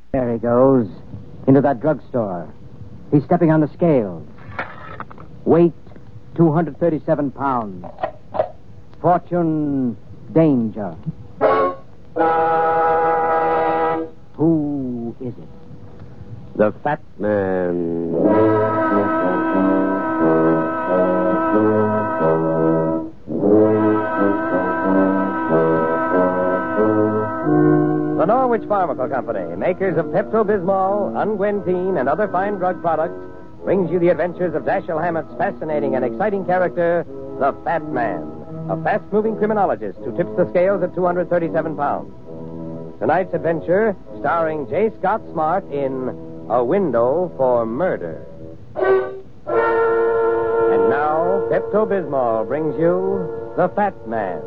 There he goes. Into that drugstore. He's stepping on the scales. Weight, 237 pounds. Fortune, danger. Who is it? The Fat Man. The Norwich Pharmaceutical Company, makers of Pepto-Bismol, Unguentine, and other fine drug products, brings you the adventures of Dashiell Hammett's fascinating and exciting character, the Fat Man, a fast-moving criminologist who tips the scales at 237 pounds. Tonight's adventure, starring J. Scott Smart in A Window for Murder. And now, Pepto-Bismol brings you the Fat Man.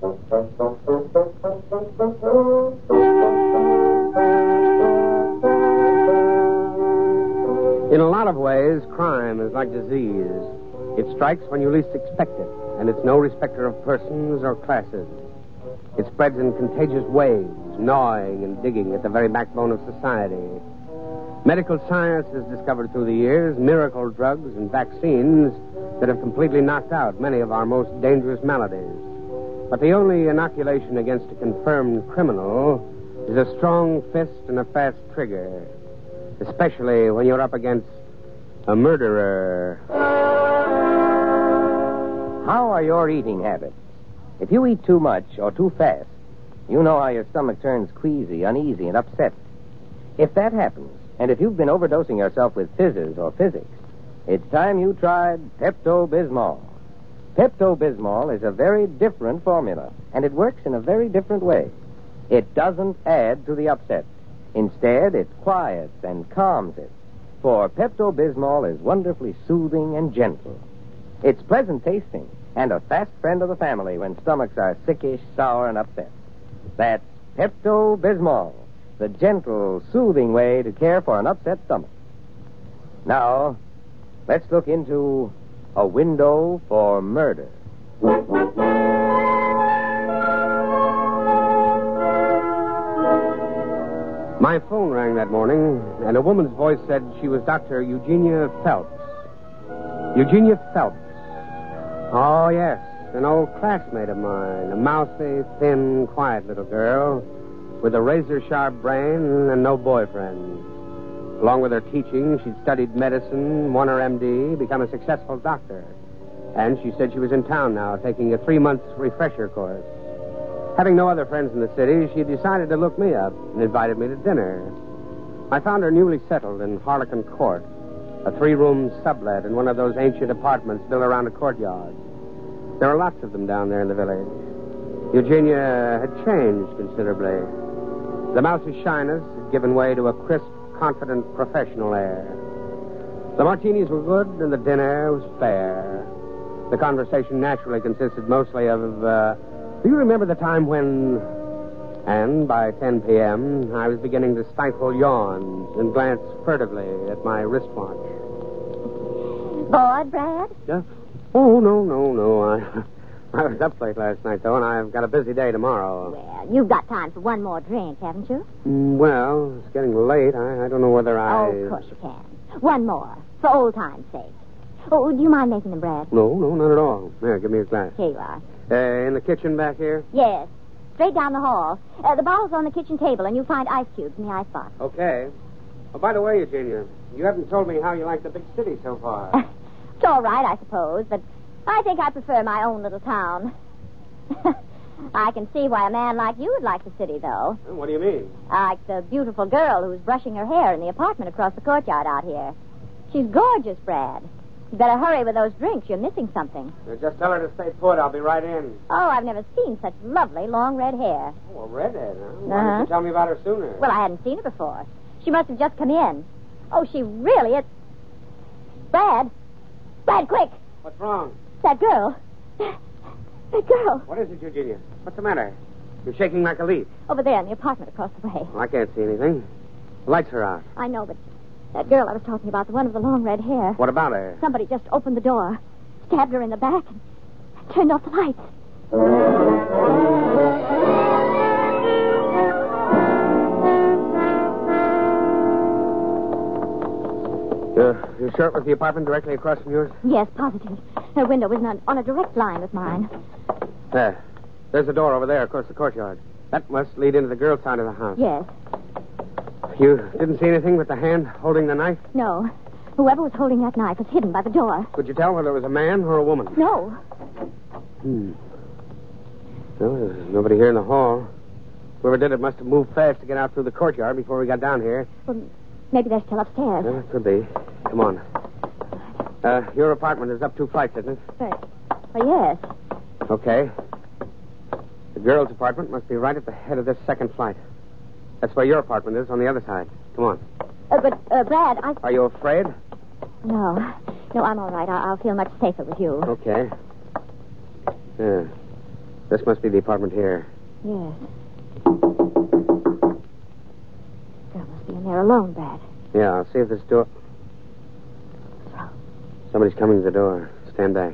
In a lot of ways, crime is like disease. It strikes when you least expect it, and it's no respecter of persons or classes. It spreads in contagious waves, gnawing and digging at the very backbone of society. Medical science has discovered through the years miracle drugs and vaccines that have completely knocked out many of our most dangerous maladies. But the only inoculation against a confirmed criminal is a strong fist and a fast trigger, especially when you're up against a murderer. How are your eating habits? If you eat too much or too fast, you know how your stomach turns queasy, uneasy, and upset. If that happens, and if you've been overdosing yourself with fizzes or physics, it's time you tried Pepto-Bismol. Pepto-Bismol is a very different formula, and it works in a very different way. It doesn't add to the upset. Instead, it quiets and calms it. For Pepto-Bismol is wonderfully soothing and gentle. It's pleasant tasting and a fast friend of the family when stomachs are sickish, sour, and upset. That's Pepto-Bismol, the gentle, soothing way to care for an upset stomach. Now, let's look into A Window for Murder. My phone rang that morning, and a woman's voice said she was Dr. Eugenia Phelps. Eugenia Phelps. Oh, yes, an old classmate of mine, a mousy, thin, quiet little girl with a razor-sharp brain and no boyfriend. Along with her teaching, she'd studied medicine, won her M.D., become a successful doctor. And she said she was in town now, taking a 3-month refresher course. Having no other friends in the city, she decided to look me up and invited me to dinner. I found her newly settled in Harlequin Court, a 3-room sublet in one of those ancient apartments built around a courtyard. There are lots of them down there in the village. Eugenia had changed considerably. The mousy shyness had given way to a crisp, confident, professional air. The martinis were good, and the dinner was fair. The conversation naturally consisted mostly of, do you remember the time when... And by 10 p.m., I was beginning to stifle yawns and glance furtively at my wristwatch. Bored, Brad? Yeah? Oh, no. I was up late last night, though, and I've got a busy day tomorrow. Well, you've got time for one more drink, haven't you? Well, it's getting late. I don't know whether I... Oh, of course you can. One more, for old time's sake. Oh, do you mind making them, Brad? No, not at all. Here, give me a glass. Here you are. In the kitchen back here? Yes. Straight down the hall. The bottle's on the kitchen table, and you'll find ice cubes in the icebox. Okay. Oh, by the way, Eugenia, you haven't told me how you like the big city so far. It's all right, I suppose, but I think I prefer my own little town. I can see why a man like you would like the city, though. What do you mean? Like the beautiful girl who's brushing her hair in the apartment across the courtyard out here. She's gorgeous, Brad. You better hurry with those drinks. You're missing something. Just tell her to stay put. I'll be right in. Oh, I've never seen such lovely long red hair. Oh, a redhead, huh? Why didn't you tell me about her sooner? Well, I hadn't seen her before. She must have just come in. Oh, she really is... Brad, quick! What's wrong? That girl. That girl. What is it, Eugenia? What's the matter? You're shaking like a leaf. Over there in the apartment across the way. Well, I can't see anything. The lights are out. I know, but that girl I was talking about, the one with the long red hair. What about her? Somebody just opened the door, stabbed her in the back, and turned off the lights. You sure it was the apartment directly across from yours? Yes, positive. Her window was on a direct line with mine. There. There's a door over there across the courtyard. That must lead into the girl's side of the house. Yes. You didn't see anything but the hand holding the knife? No. Whoever was holding that knife was hidden by the door. Could you tell whether it was a man or a woman? No. Well, there's nobody here in the hall. Whoever did it must have moved fast to get out through the courtyard before we got down here. Well, maybe they're still upstairs. Well, it could be. Come on. Your apartment is up 2 flights, isn't it? Yes. Okay. The girl's apartment must be right at the head of this second flight. That's where your apartment is, on the other side. Come on. Brad, Are you afraid? No. No, I'm all right. I'll feel much safer with you. Okay. Yeah. This must be the apartment here. Yes. Girl must be in there alone, Brad. Yeah, I'll see if this door... Somebody's coming to the door. Stand back.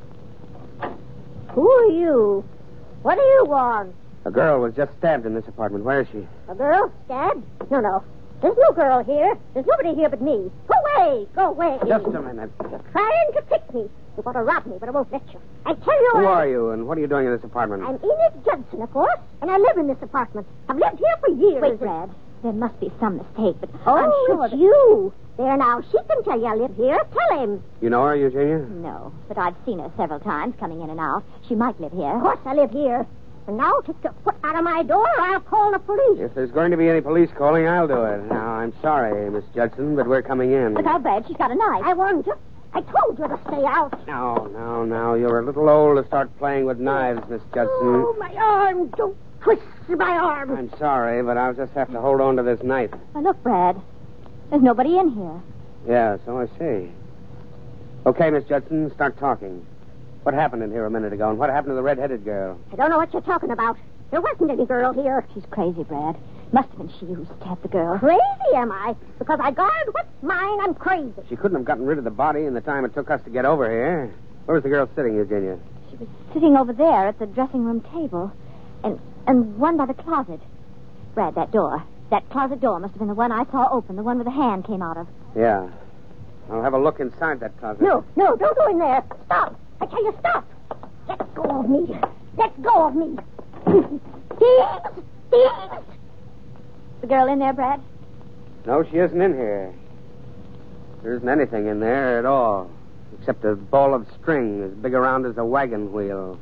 Who are you? What do you want? A girl was just stabbed in this apartment. Where is she? A girl stabbed? No. There's no girl here. There's nobody here but me. Go away. Go away. Just a minute. You're trying to trick me. You want to rob me, but I won't let you. I tell you... Who are you, and what are you doing in this apartment? I'm Enid Judson, of course, and I live in this apartment. I've lived here for years. Wait, Brad. There must be some mistake, but Oh, I'm sure it's that... you. There now, she can tell you I live here. Tell him. You know her, Eugenia? No, but I've seen her several times coming in and out. She might live here. Of course I live here. And now take your foot out of my door or I'll call the police. If there's going to be any police calling, I'll do it. Now, I'm sorry, Miss Judson, but we're coming in. Look out, Brad. She's got a knife. I warned you. I told you to stay out. No. You're a little old to start playing with knives, Miss Judson. Oh, my arm. Don't twist my arm. I'm sorry, but I'll just have to hold on to this knife. Oh, look, Brad. There's nobody in here. Yeah, so I see. Okay, Miss Judson, start talking. What happened in here a minute ago, and what happened to the red-headed girl? I don't know what you're talking about. There wasn't any girl here. She's crazy, Brad. Must have been she who stabbed the girl. Crazy, am I? Because I guard what's mine, I'm crazy. She couldn't have gotten rid of the body in the time it took us to get over here. Where was the girl sitting, Eugenia? She was sitting over there at the dressing room table. And one by the closet. Brad, that door. That closet door must have been the one I saw open, the one where the hand came out of. Yeah. I'll have a look inside that closet. No, don't go in there. Stop. I tell you, stop. Let go of me. Let go of me. Thieves! The girl in there, Brad? No, she isn't in here. There isn't anything in there at all, except a ball of string as big around as a wagon wheel.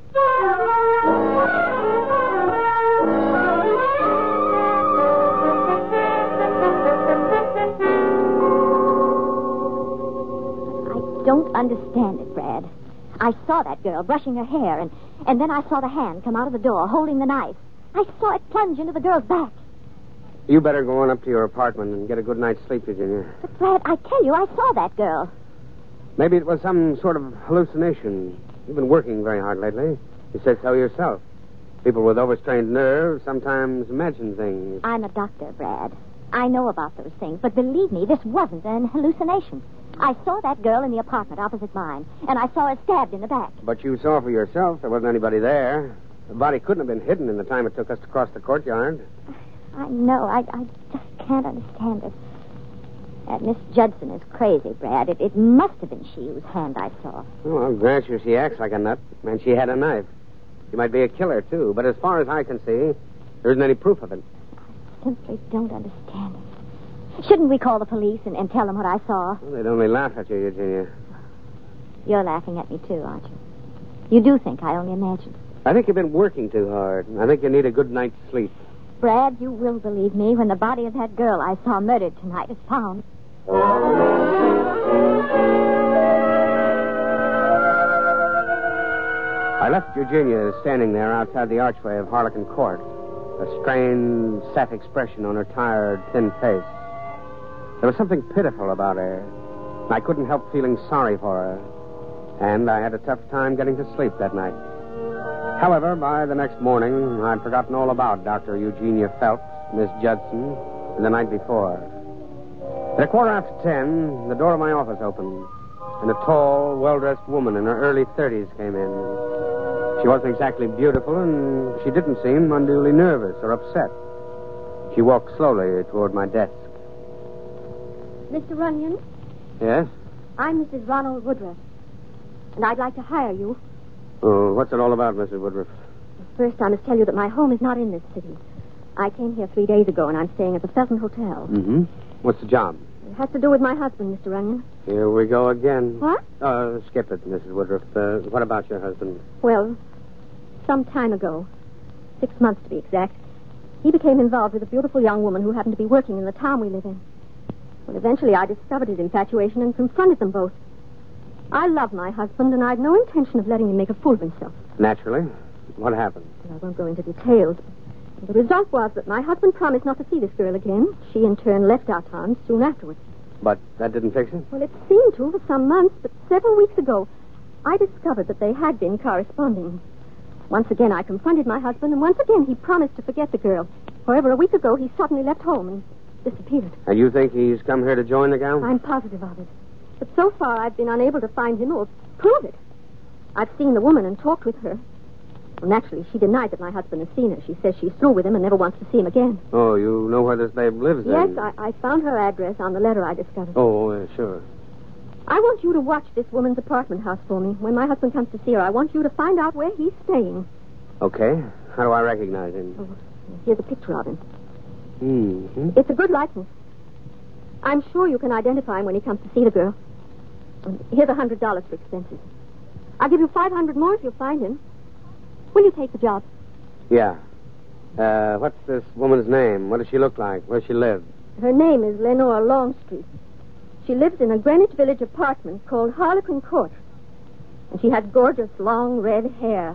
I don't understand it, Brad. I saw that girl brushing her hair, and then I saw the hand come out of the door holding the knife. I saw it plunge into the girl's back. You better go on up to your apartment and get a good night's sleep, Virginia. But, Brad, I tell you, I saw that girl. Maybe it was some sort of hallucination. You've been working very hard lately. You said so yourself. People with overstrained nerves sometimes imagine things. I'm a doctor, Brad. I know about those things, but believe me, this wasn't an hallucination. I saw that girl in the apartment opposite mine, and I saw her stabbed in the back. But you saw for yourself there wasn't anybody there. The body couldn't have been hidden in the time it took us to cross the courtyard. I know. I just can't understand it. That Miss Judson is crazy, Brad. It must have been she whose hand I saw. Oh, I'll grant you she acts like a nut, and she had a knife. She might be a killer, too, but as far as I can see, there isn't any proof of it. I simply don't understand it. Shouldn't we call the police and tell them what I saw? Well, they'd only laugh at you, Eugenia. You're laughing at me, too, aren't you? You do think I only imagined. I think you've been working too hard. I think you need a good night's sleep. Brad, you will believe me when the body of that girl I saw murdered tonight is found. I left Eugenia standing there outside the archway of Harlequin Court, a strained, set expression on her tired, thin face. There was something pitiful about her. I couldn't help feeling sorry for her, and I had a tough time getting to sleep that night. However, by the next morning, I'd forgotten all about Dr. Eugenia Phelps, Miss Judson, and the night before. At 10:15, the door of my office opened, and a tall, well-dressed woman in her early 30s came in. She wasn't exactly beautiful, and she didn't seem unduly nervous or upset. She walked slowly toward my desk. Mr. Runyon? Yes? I'm Mrs. Ronald Woodruff, and I'd like to hire you. Oh, what's it all about, Mrs. Woodruff? First, I must tell you that my home is not in this city. I came here 3 days ago, and I'm staying at the Felton Hotel. Mm-hmm. What's the job? It has to do with my husband, Mr. Runyon. Here we go again. What? Skip it, Mrs. Woodruff. What about your husband? Well, some time ago, 6 months to be exact, he became involved with a beautiful young woman who happened to be working in the town we live in. Well, eventually I discovered his infatuation and confronted them both. I love my husband, and I'd no intention of letting him make a fool of himself. Naturally. What happened? Well, I won't go into details. The result was that my husband promised not to see this girl again. She, in turn, left our town soon afterwards. But that didn't fix it? Well, it seemed to for some months, but several weeks ago, I discovered that they had been corresponding. Once again, I confronted my husband, and once again, he promised to forget the girl. However, a week ago, he suddenly left home and disappeared. And you think he's come here to join the gal? I'm positive of it. But so far, I've been unable to find him or prove it. I've seen the woman and talked with her. Well, naturally, she denied that my husband has seen her. She says she's through with him and never wants to see him again. Oh, you know where this babe lives, then? Yes, I found her address on the letter I discovered. Oh, sure. I want you to watch this woman's apartment house for me. When my husband comes to see her, I want you to find out where he's staying. Okay. How do I recognize him? Oh, here's a picture of him. Mm-hmm. It's a good likeness. I'm sure you can identify him when he comes to see the girl. Here's $100 for expenses. I'll give you $500 more if you'll find him. Will you take the job? Yeah. What's this woman's name? What does she look like? Where does she live? Her name is Lenore Longstreet. She lives in a Greenwich Village apartment called Harlequin Court. And she has gorgeous long red hair.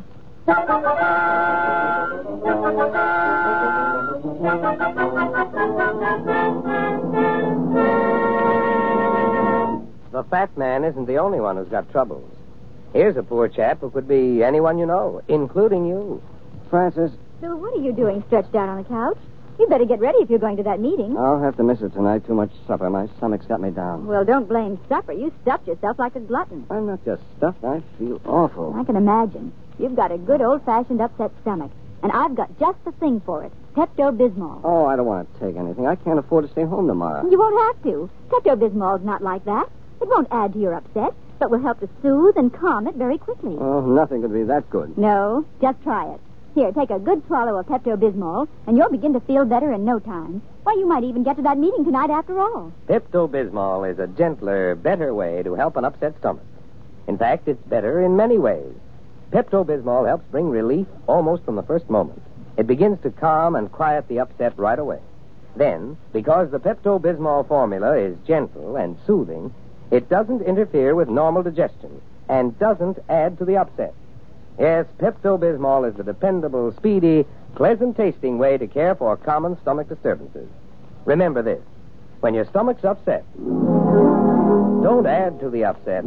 The fat man isn't the only one who's got troubles. Here's a poor chap who could be anyone you know, including you. Francis, So what are you doing stretched out on the couch? You'd better get ready if you're going to that meeting. I'll have to miss it tonight. Too much supper. My stomach's got me down. Well, don't blame supper. You stuffed yourself like a glutton. I'm not just stuffed. I feel awful. I can imagine. You've got a good old-fashioned upset stomach. And I've got just the thing for it. Pepto-Bismol. Oh, I don't want to take anything. I can't afford to stay home tomorrow. You won't have to. Pepto-Bismol's not like that. It won't add to your upset, but will help to soothe and calm it very quickly. Oh, nothing could be that good. No, just try it. Here, take a good swallow of Pepto-Bismol, and you'll begin to feel better in no time. Why, you might even get to that meeting tonight after all. Pepto-Bismol is a gentler, better way to help an upset stomach. In fact, it's better in many ways. Pepto-Bismol helps bring relief almost from the first moment. It begins to calm and quiet the upset right away. Then, because the Pepto-Bismol formula is gentle and soothing, it doesn't interfere with normal digestion and doesn't add to the upset. Yes, Pepto-Bismol is the dependable, speedy, pleasant-tasting way to care for common stomach disturbances. Remember this. When your stomach's upset, don't add to the upset.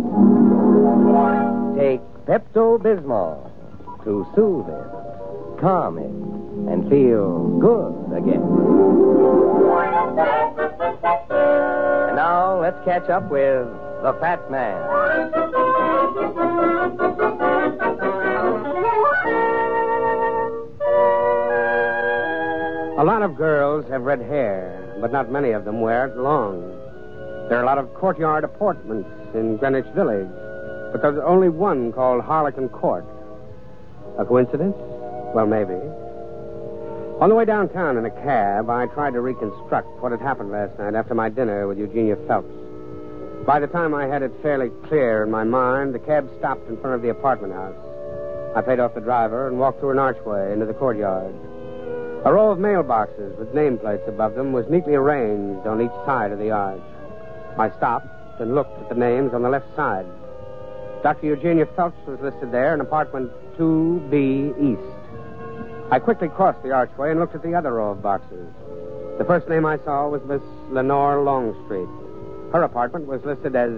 Take Pepto-Bismol to soothe it, calm it, and feel good again. And now, let's catch up with the Fat Man. A lot of girls have red hair, but not many of them wear it long. There are a lot of courtyard apartments in Greenwich Village, but there's only one called Harlequin Court. A coincidence? Well, maybe. On the way downtown in a cab, I tried to reconstruct what had happened last night after my dinner with Eugenia Phelps. By the time I had it fairly clear in my mind, the cab stopped in front of the apartment house. I paid off the driver and walked through an archway into the courtyard. A row of mailboxes with nameplates above them was neatly arranged on each side of the arch. I stopped and looked at the names on the left side. Dr. Eugenia Phelps was listed there in apartment 2B East. I quickly crossed the archway and looked at the other row of boxes. The first name I saw was Miss Lenore Longstreet. Her apartment was listed as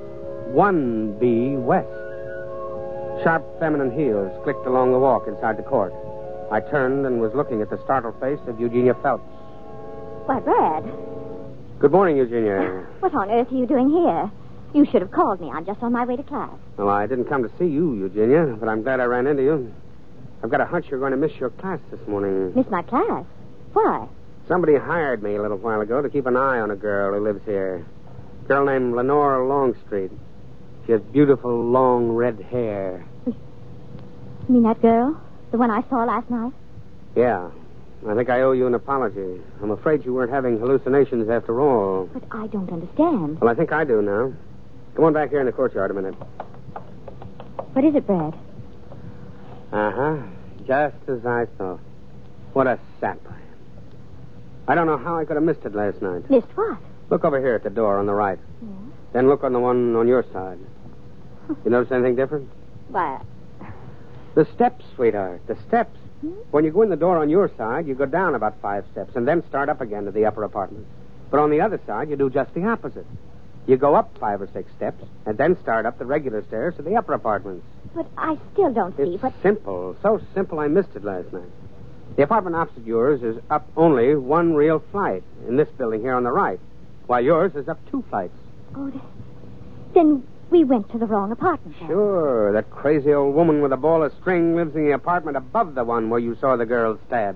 1B West. Sharp feminine heels clicked along the walk inside the court. I turned and was looking at the startled face of Eugenia Phelps. Why, Brad, Good morning, Eugenia. what on earth are you doing here? You should have called me. I'm just on my way to class. Well, I didn't come to see you, Eugenia, but I'm glad I ran into you. I've got a hunch you're going to miss your class this morning. Miss my class? Why? Somebody hired me a little while ago to keep an eye on a girl who lives here. girl named Lenora Longstreet. She has beautiful, long, red hair. You mean that girl? The one I saw last night? Yeah. I think I owe you an apology. I'm afraid you weren't having hallucinations after all. But I don't understand. Well, I think I do now. Come on back here in the courtyard a minute. What is it, Brad? Uh-huh. Just as I thought. What a sap I am. I don't know how I could have missed it last night. Missed what? Look over here at the door on the right. Yeah. Then look on the one on your side. You notice anything different? Why, The steps, sweetheart. The steps. When you go in the door on your side, you go down about 5 steps and then start up again to the upper apartment. But on the other side, you do just the opposite. You go up 5 or 6 steps and then start up the regular stairs to the upper apartments. but I still don't see It's what... simple. So simple I missed it last night. The apartment opposite yours is up only 1 real flight in this building here on the right, while yours is up 2 flights. Oh, then we went to the wrong apartment. then. Sure, that crazy old woman with a ball of string lives in the apartment above the one where you saw the girl stabbed.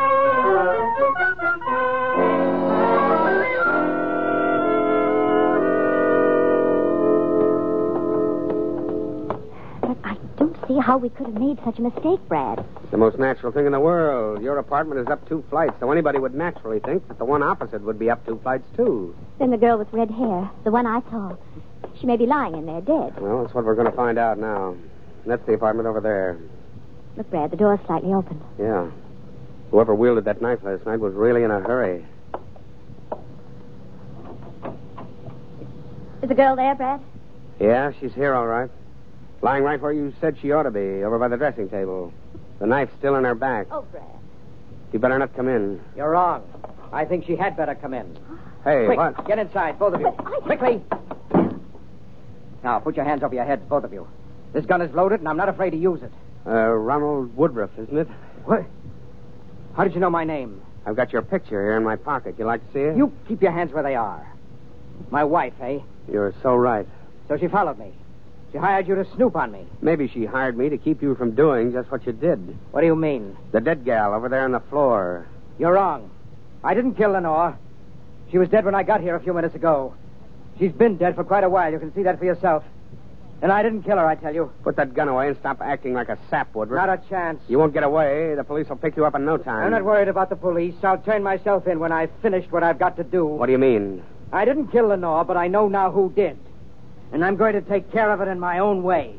But I don't see how we could have made such a mistake, Brad. The most natural thing in the world. Your apartment is up 2 flights, so anybody would naturally think that the one opposite would be up 2 flights, too. Then the girl with red hair, the one I saw, she may be lying in there dead. Well, that's what we're going to find out now. That's the apartment over there. Look, Brad, the door's slightly open. Yeah. Whoever wielded that knife last night was really in a hurry. Is the girl there, Brad? Yeah, she's here, all right. Lying right where you said she ought to be, over by the dressing table. The knife's still in her back. Oh, Brad. You better not come in. You're wrong. I think she had better come in. Hey, Quick, what? get inside, both of you. But I- Quickly. Now, put your hands over your heads, both of you. This gun is loaded, and I'm not afraid to use it. Ronald Woodruff, isn't it? What? How did you know my name? I've got your picture here in my pocket. You like to see it? You keep your hands where they are. My wife, eh? You're so right. So she followed me. She hired you to snoop on me. Maybe she hired me to keep you from doing just what you did. What do you mean? The dead gal over there on the floor. You're wrong. I didn't kill Lenore. She was dead when I got here a few minutes ago. She's been dead for quite a while. You can see that for yourself. And I didn't kill her, I tell you. Put that gun away and stop acting like a sap, Woodruff. Not a chance. You won't get away. The police will pick you up in no time. I'm not worried about the police. I'll turn myself in when I've finished what I've got to do. What do you mean? I didn't kill Lenore, but I know now who did. And I'm going to take care of it in my own way.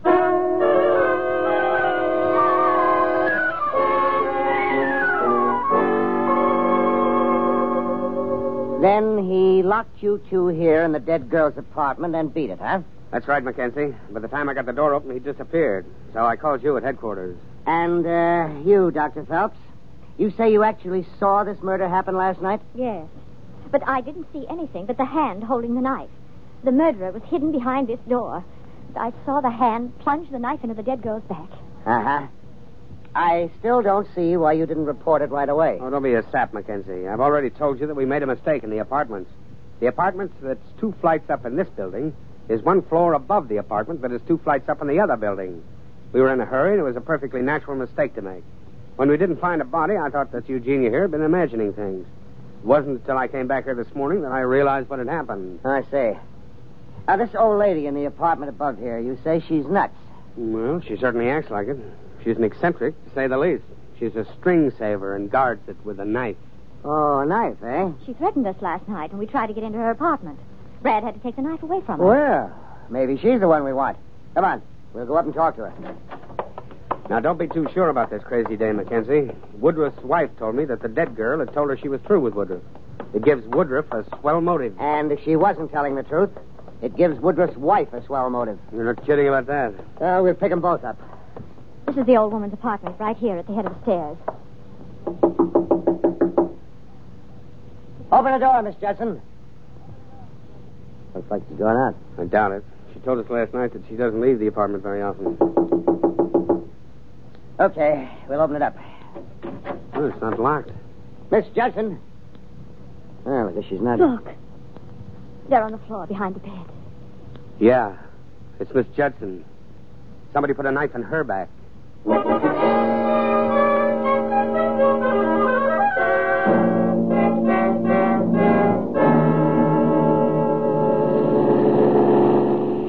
Then he locked you two here in the dead girl's apartment and beat it, huh? That's right, Mackenzie. By the time I got the door open, he disappeared. So I called you at headquarters. And, you, Dr. Phelps, you say you actually saw this murder happen last night? Yes. But I didn't see anything but the hand holding the knife. The murderer was hidden behind this door. I saw the hand plunge the knife into the dead girl's back. Uh-huh. I still don't see why you didn't report it right away. Oh, don't be a sap, Mackenzie. I've already told you that we made a mistake in the apartments. The apartment that's 2 flights up in this building is 1 floor above the apartment that is 2 flights up in the other building. We were in a hurry, and it was a perfectly natural mistake to make. When we didn't find a body, I thought that Eugenia here had been imagining things. It wasn't until I came back here this morning that I realized what had happened. I see. Now, this old lady in the apartment above here, you say she's nuts. Well, she certainly acts like it. She's an eccentric, to say the least. She's a string saver and guards it with a knife. Oh, a knife, eh? She threatened us last night when we tried to get into her apartment. Brad had to take the knife away from her. Well, maybe she's the one we want. Come on. We'll go up and talk to her. Now, don't be too sure about this crazy dame, Mackenzie. Woodruff's wife told me that the dead girl had told her she was through with Woodruff. It gives Woodruff a swell motive. And if she wasn't telling the truth, it gives Woodruff's wife a swell motive. You're not kidding about that. We'll pick them both up. This is the old woman's apartment, right here at the head of the stairs. Open the door, Miss Judson. Looks like she's gone out. I doubt it. She told us last night that she doesn't leave the apartment very often. Okay, we'll open it up. Oh, it's not locked. Miss Judson. Well, I guess she's not. Look. They're on the floor behind the bed. Yeah, it's Miss Judson. Somebody put a knife in her back.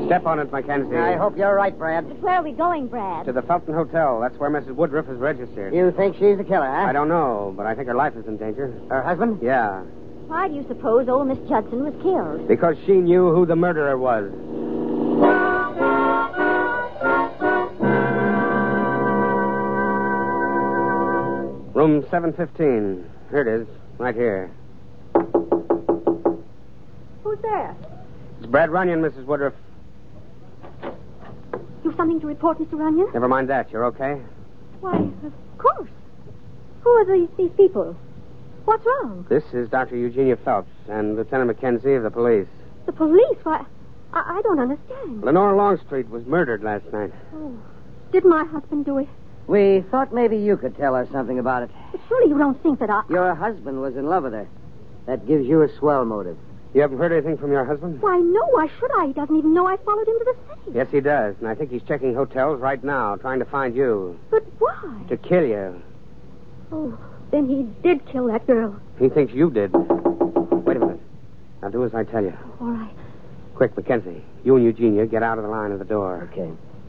Step on it, Mackenzie. I hope you're right, Brad. But where are we going, Brad? To the Felton Hotel. That's where Mrs. Woodruff is registered. You think she's the killer, huh? I don't know, but I think her life is in danger. Her husband? Yeah, Why do you suppose old Miss Judson was killed? because she knew who the murderer was. Room 715. Here it is, right here. Who's there? It's Brad Runyon, Mrs. Woodruff. You've something to report, Mr. Runyon? Never mind that. You're okay? Why, of course. Who are these people? What's wrong? This is Dr. Eugenia Phelps and Lieutenant Mackenzie of the police. The police? Why, I don't understand. Lenore Longstreet was murdered last night. Oh, did my husband do it? We thought maybe you could tell us something about it. But surely you don't think that I... Your husband was in love with her. That gives you a swell motive. You haven't heard anything from your husband? Why, no, why should I? He doesn't even know I followed him to the city. Yes, he does. And I think he's checking hotels right now, trying to find you. But why? To kill you. Oh, then he did kill that girl. He thinks you did. Wait a minute. Now do as I tell you. All right. Quick, Mackenzie. You and Eugenia get out of the line of the door. Okay.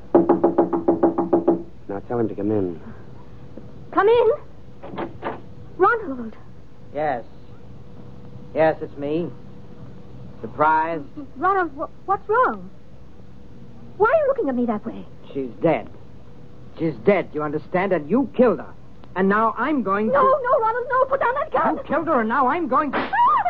Now tell him to come in. Come in. Ronald. Yes. Yes, it's me. Surprise? Ronald, what's wrong? Why are you looking at me that way? She's dead. She's dead, you understand? And you killed her. And now I'm going to... No, Ronald, no. Put down that gun. You killed her, and now I'm going to...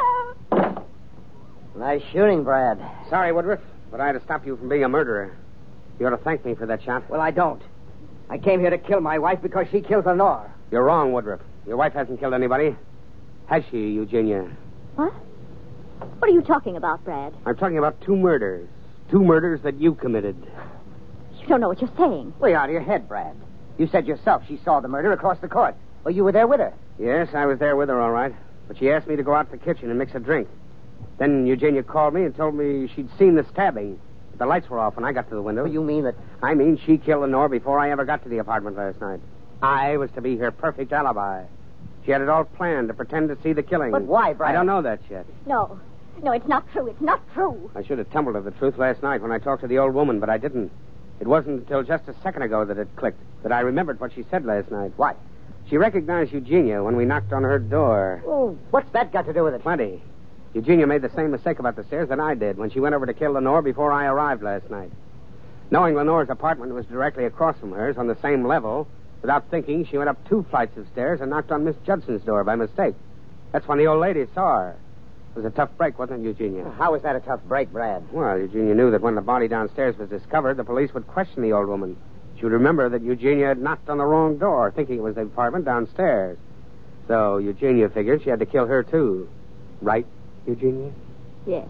Nice shooting, Brad. Sorry, Woodruff, but I had to stop you from being a murderer. You ought to thank me for that shot. Well, I don't. I came here to kill my wife because she killed Lenore. You're wrong, Woodruff. Your wife hasn't killed anybody. Has she, Eugenia? What? What are you talking about, Brad? I'm talking about 2 murders. 2 murders that you committed. You don't know what you're saying. Well, you're out of your head, Brad. You said yourself she saw the murder across the court. Well, you were there with her. Yes, I was there with her, all right. But she asked me to go out to the kitchen and mix a drink. Then Eugenia called me and told me she'd seen the stabbing. But the lights were off when I got to the window. Well, you mean that... I mean she killed Lenore before I ever got to the apartment last night. I was to be her perfect alibi. She had it all planned to pretend to see the killing. But why, Brad? I don't know that yet. No, it's not true. It's not true. I should have tumbled to the truth last night when I talked to the old woman, but I didn't. It wasn't until just a second ago that it clicked, that I remembered what she said last night. What? She recognized Eugenia when we knocked on her door. Oh, what's that got to do with it? Plenty. Eugenia made the same mistake about the stairs that I did when she went over to kill Lenore before I arrived last night. Knowing Lenore's apartment was directly across from hers on the same level, without thinking, she went up 2 flights of stairs and knocked on Miss Judson's door by mistake. That's when the old lady saw her. It was a tough break, wasn't it, Eugenia? How was that a tough break, Brad? Well, Eugenia knew that when the body downstairs was discovered, the police would question the old woman. She would remember that Eugenia had knocked on the wrong door, thinking it was the apartment downstairs. So Eugenia figured she had to kill her, too. Right, Eugenia? Yes.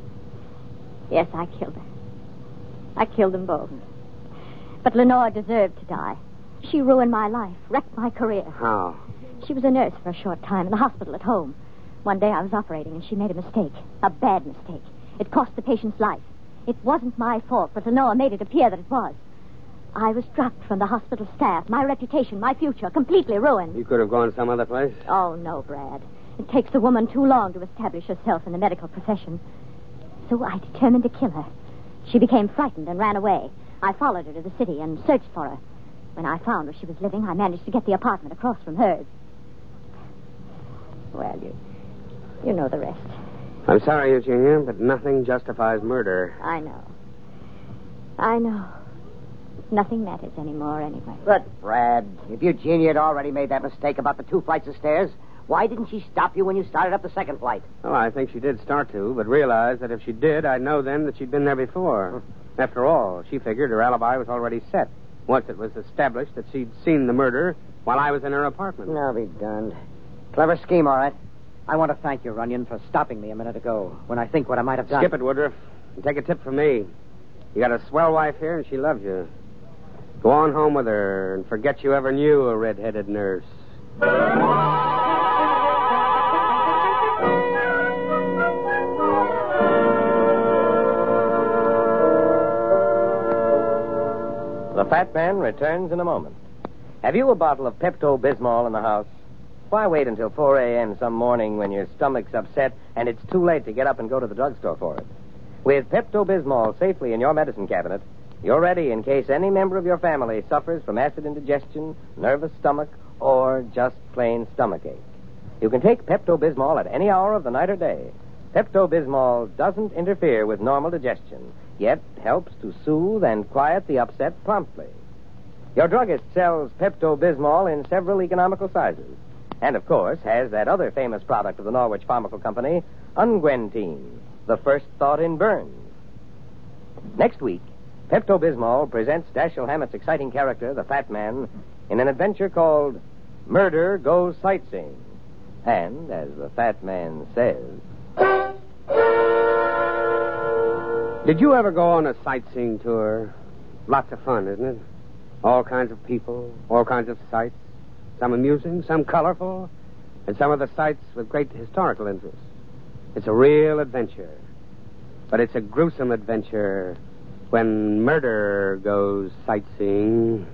Yes, I killed her. I killed them both. But Lenore deserved to die. She ruined my life, wrecked my career. How? She was a nurse for a short time in the hospital at home. One day I was operating and she made a mistake. A bad mistake. It cost the patient's life. It wasn't my fault, but Lenore made it appear that it was. I was dropped from the hospital staff. My reputation, my future, completely ruined. You could have gone some other place? Oh, no, Brad. It takes a woman too long to establish herself in the medical profession. So I determined to kill her. She became frightened and ran away. I followed her to the city and searched for her. When I found where she was living, I managed to get the apartment across from hers. Well, you know the rest. I'm sorry, Eugenia, but nothing justifies murder. I know. Nothing matters anymore anyway. But, Brad, if Eugenia had already made that mistake about the 2 flights of stairs, why didn't she stop you when you started up the second flight? Well, I think she did start to, but realized that if she did, I'd know then that she'd been there before. After all, she figured her alibi was already set. Once it was established that she'd seen the murder while I was in her apartment. I'll be darned. Clever scheme, all right. I want to thank you, Runyon, for stopping me a minute ago when I think what I might have done. Skip it, Woodruff. And take a tip from me. You got a swell wife here, and she loves you. Go on home with her and forget you ever knew a red-headed nurse. The Fat Man returns in a moment. Have you a bottle of Pepto-Bismol in the house? Why wait until 4 a.m. some morning when your stomach's upset and it's too late to get up and go to the drugstore for it? With Pepto-Bismol safely in your medicine cabinet, you're ready in case any member of your family suffers from acid indigestion, nervous stomach, or just plain stomachache. You can take Pepto-Bismol at any hour of the night or day. Pepto-Bismol doesn't interfere with normal digestion, yet helps to soothe and quiet the upset promptly. Your druggist sells Pepto-Bismol in several economical sizes, and, of course, has that other famous product of the Norwich Pharmaceutical Company, Unguentine, the first thought in burns. Next week, Pepto-Bismol presents Dashiell Hammett's exciting character, the Fat Man, in an adventure called Murder Goes Sightseeing. And, as the Fat Man says... Did you ever go on a sightseeing tour? Lots of fun, isn't it? All kinds of people, all kinds of sights. Some amusing, some colorful, and some of the sights with great historical interest. It's a real adventure. But it's a gruesome adventure when murder goes sightseeing.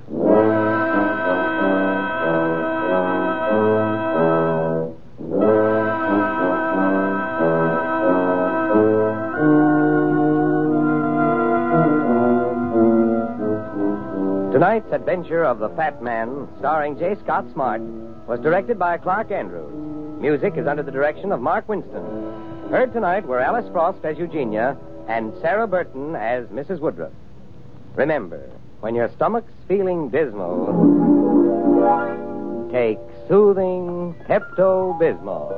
Tonight's adventure of the Fat Man, starring J. Scott Smart, was directed by Clark Andrews. Music is under the direction of Mark Winston. Heard tonight were Alice Frost as Eugenia and Sarah Burton as Mrs. Woodruff. Remember, when your stomach's feeling dismal, take soothing Pepto-Bismol.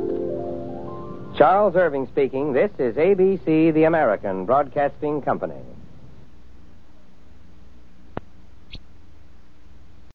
Charles Irving speaking. This is ABC, the American Broadcasting Company.